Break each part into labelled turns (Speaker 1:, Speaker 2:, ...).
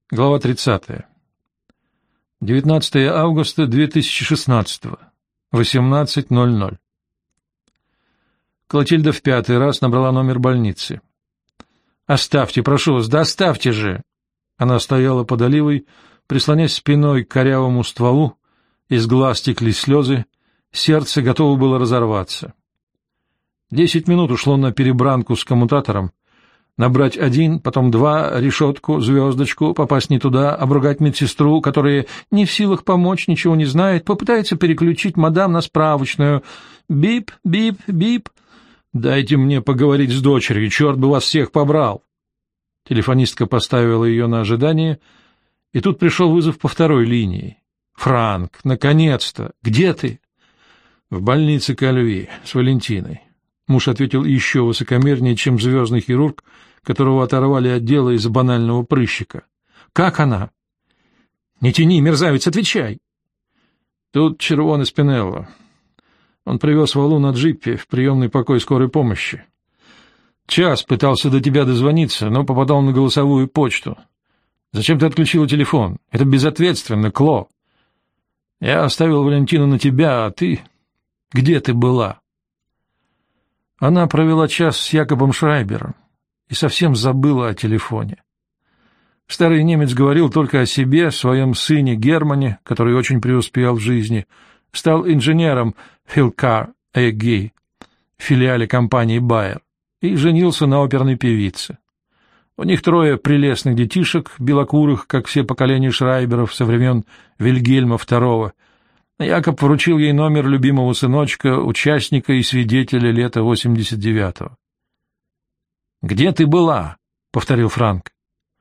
Speaker 1: Глава 30. 19 августа 2016. 18:00. Клотильда в 5-й раз набрала номер больницы. «Оставьте, прошу вас, да оставьте же!» Она стояла под оливой, прислонясь спиной к корявому стволу, из глаз текли слезы, сердце готово было разорваться. 10 минут ушло на перебранку с коммутатором, набрать 1, потом 2, решетку, звездочку, попасть не туда, обругать медсестру, которая не в силах помочь, ничего не знает, попытается переключить мадам на справочную. Бип, бип, бип. «Дайте мне поговорить с дочерью, черт бы вас всех побрал!» Телефонистка поставила ее на ожидание, и тут пришел вызов по второй линии. «Франк, наконец-то! Где ты?» «В больнице Кальви, с Валентиной». Муж ответил еще высокомернее, чем звездный хирург, которого оторвали от дела из-за банального прыщика. «Как она?» «Не тяни, мерзавец, отвечай!» «Тут Червоне Спинелло. Он привез Валу на джипе в приемный покой скорой помощи. Час пытался до тебя дозвониться, но попадал на голосовую почту. Зачем ты отключила телефон? Это безответственно, Кло. Я оставил Валентину на тебя, а ты... Где ты была?» Она провела час с Якобом Шрайбером и совсем забыла о телефоне. Старый немец говорил только о себе, своем сыне Германе, который очень преуспел в жизни, стал инженером в Hillcar AG, филиале компании Bayer, и женился на оперной певице. У них 3 прелестных детишек, белокурых, как все поколения Шрайберов со времен Вильгельма II. Якоб вручил ей номер любимого сыночка, участника и свидетеля лета 89-го. «Где ты была?» — повторил Франк.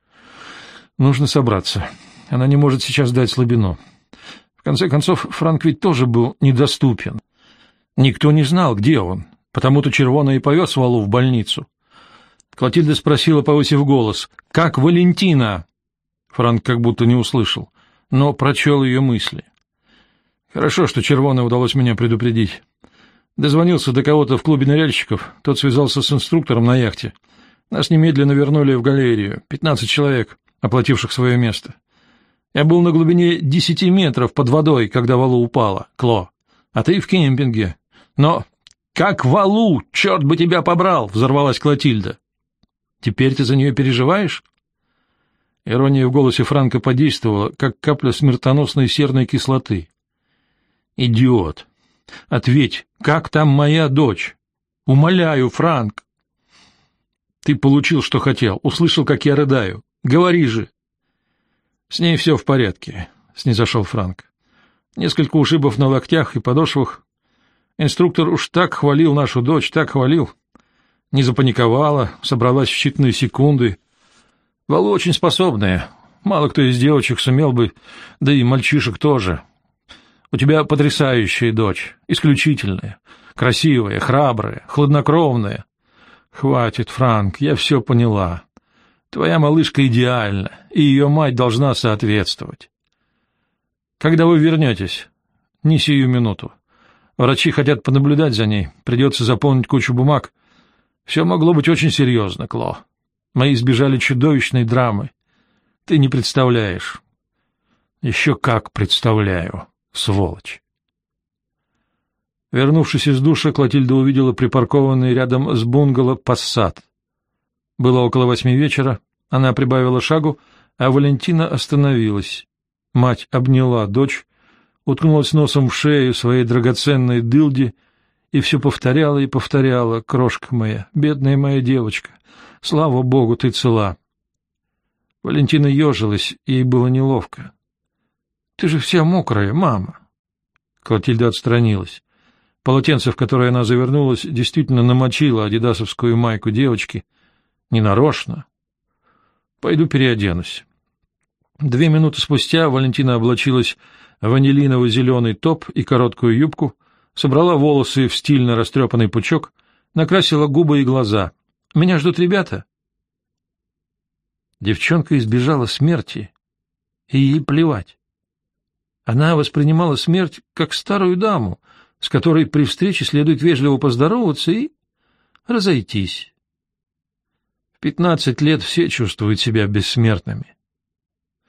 Speaker 1: «Нужно собраться. Она не может сейчас дать слабину. В конце концов, Франк ведь тоже был недоступен. Никто не знал, где он, потому-то Червоне и повез Валу в больницу». Клотильда спросила, повысив голос: «Как Валентина?» Франк как будто не услышал, но прочел ее мысли. «Хорошо, что Червоне удалось меня предупредить. Дозвонился до кого-то в клубе ныряльщиков, тот связался с инструктором на яхте. Нас немедленно вернули в галерею, 15 человек, оплативших свое место. Я был на глубине 10 метров под водой, когда Валу упала, Кло, а ты в кемпинге. Но... Как Валу, черт бы тебя побрал!» — взорвалась Клотильда. «Теперь ты за нее переживаешь?» Ирония в голосе Франка подействовала, как капля смертоносной серной кислоты. «Идиот! Ответь, как там моя дочь? Умоляю, Франк!» «Ты получил, что хотел, услышал, как я рыдаю. Говори же!» «С ней все в порядке», — снизошел Франк. «Несколько ушибов на локтях и подошвах. Инструктор уж так хвалил нашу дочь, так хвалил. Не запаниковала, собралась в считанные секунды. Валу очень способная. Мало кто из девочек сумел бы, да и мальчишек тоже. У тебя потрясающая дочь, исключительная, красивая, храбрая, хладнокровная. Хватит, Франк, я все поняла. Твоя малышка идеальна, и ее мать должна соответствовать. Когда вы вернетесь? Не сию минуту. Врачи хотят понаблюдать за ней, придется заполнить кучу бумаг. Все могло быть очень серьезно, Кло. Мы избежали чудовищной драмы. Ты не представляешь. Еще как представляю, сволочь. Вернувшись из душа, Клотильда увидела припаркованный рядом с бунгало Пассат. Было около 8 вечера, она прибавила шагу, а Валентина остановилась. Мать обняла дочь, уткнулась носом в шею своей драгоценной дылди и все повторяла и повторяла: «Крошка моя, бедная моя девочка, слава богу, ты цела». Валентина ежилась, ей было неловко. «Ты же вся мокрая, мама». Клотильда отстранилась. Полотенце, в которое она завернулась, действительно намочило адидасовскую майку девочки. Ненарочно. «Пойду переоденусь». 2 минуты спустя Валентина облачилась в ванилиново-зеленый топ и короткую юбку, собрала волосы в стильно растрепанный пучок, накрасила губы и глаза. «Меня ждут ребята». Девчонка избежала смерти, и ей плевать. Она воспринимала смерть как старую даму, с которой при встрече следует вежливо поздороваться и разойтись. В 15 лет все чувствуют себя бессмертными.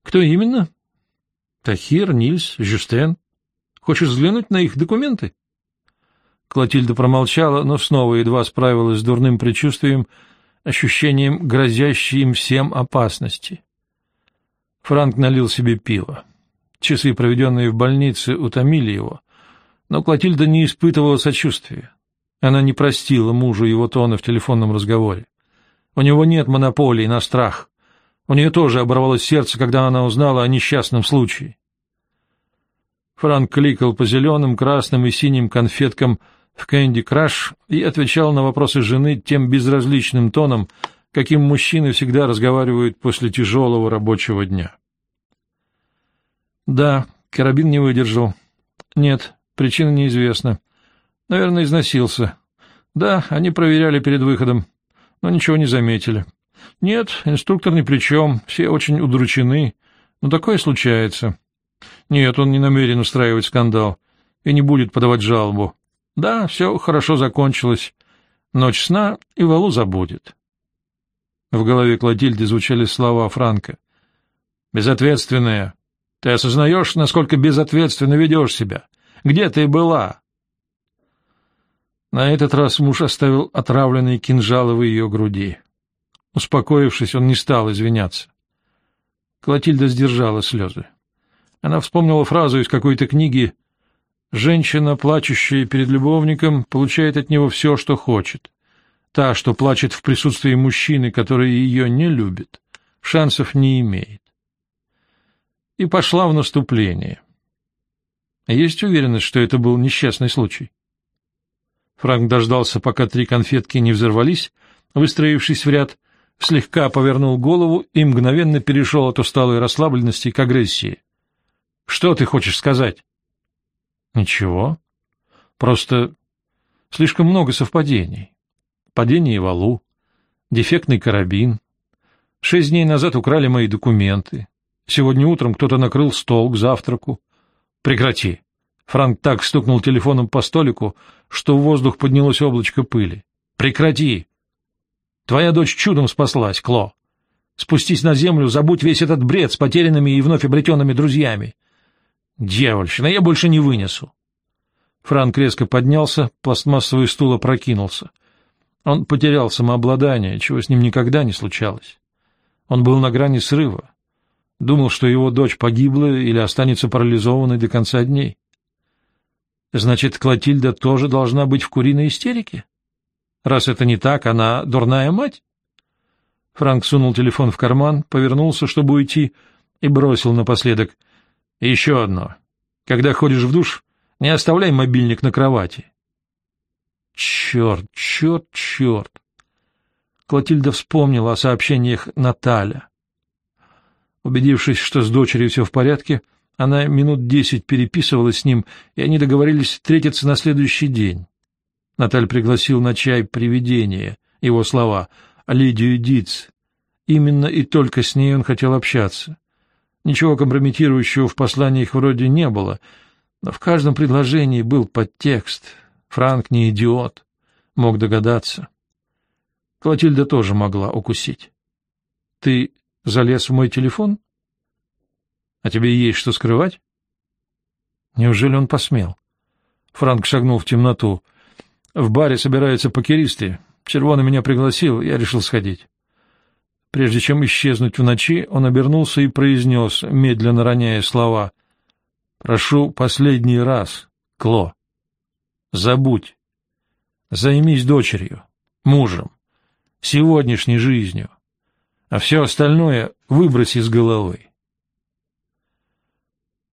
Speaker 1: Кто именно? Тахир, Нильс, Жюстен. Хочешь взглянуть на их документы? Клотильда промолчала, но снова едва справилась с дурным предчувствием, ощущением грозящей им всем опасности. Франк налил себе пиво. Часы, проведенные в больнице, утомили его, но Клотильда не испытывала сочувствия. Она не простила мужу его тона в телефонном разговоре. У него нет монополии на страх. У нее тоже оборвалось сердце, когда она узнала о несчастном случае. Франк кликал по зеленым, красным и синим конфеткам в Candy Crush и отвечал на вопросы жены тем безразличным тоном, каким мужчины всегда разговаривают после тяжелого рабочего дня. Да, карабин не выдержал. Нет, причина неизвестна. Наверное, износился. Да, они проверяли перед выходом, но ничего не заметили. Нет, инструктор ни при чем, все очень удручены, но такое случается. Нет, он не намерен устраивать скандал и не будет подавать жалобу. Да, все хорошо закончилось. Ночь сна, и Валу забудет. В голове Клотильды звучали слова Франка. «Безответственная. Ты осознаешь, насколько безответственно ведешь себя? Где ты была?» На этот раз муж оставил отравленные кинжалы в ее груди. Успокоившись, он не стал извиняться. Клотильда сдержала слезы. Она вспомнила фразу из какой-то книги: «Женщина, плачущая перед любовником, получает от него все, что хочет. Та, что плачет в присутствии мужчины, который ее не любит, шансов не имеет». И пошла в наступление. Есть уверенность, что это был несчастный случай? Франк дождался, пока 3 конфетки не взорвались, выстроившись в ряд, слегка повернул голову и мгновенно перешел от усталой расслабленности к агрессии. «Что ты хочешь сказать?» «Ничего. Просто слишком много совпадений. Падение Валу, дефектный карабин. 6 дней назад украли мои документы. Сегодня утром кто-то накрыл стол к завтраку. Прекрати!» Франк так стукнул телефоном по столику, что в воздух поднялось облачко пыли. «Прекрати! Твоя дочь чудом спаслась, Кло. Спустись на землю, забудь весь этот бред с потерянными и вновь обретенными друзьями. Дьявольщина, я больше не вынесу». Франк резко поднялся, пластмассовый стул опрокинулся. Он потерял самообладание, чего с ним никогда не случалось. Он был на грани срыва. Думал, что его дочь погибла или останется парализованной до конца дней. Значит, Клотильда тоже должна быть в куриной истерике? Раз это не так, она дурная мать? Франк сунул телефон в карман, повернулся, чтобы уйти, и бросил напоследок: «И еще одно. Когда ходишь в душ, не оставляй мобильник на кровати». Черт, черт, черт. Клотильда вспомнила о сообщениях Наталя. Убедившись, что с дочерью все в порядке, она минут 10 переписывалась с ним, и они договорились встретиться на следующий день. Наталь пригласил на чай привидение, его слова, Лидию Диц. Именно и только с ней он хотел общаться. Ничего компрометирующего в посланиях вроде не было, но в каждом предложении был подтекст. Франк не идиот, мог догадаться. Клотильда тоже могла укусить. — Ты залез в мой телефон? А тебе есть что скрывать? Неужели он посмел? Франк шагнул в темноту. В баре собираются покеристы. Червоный меня пригласил, я решил сходить. Прежде чем исчезнуть в ночи, он обернулся и произнес, медленно роняя слова: «Прошу последний раз, Кло. Забудь. Займись дочерью, мужем, сегодняшней жизнью, а все остальное выбрось из головы».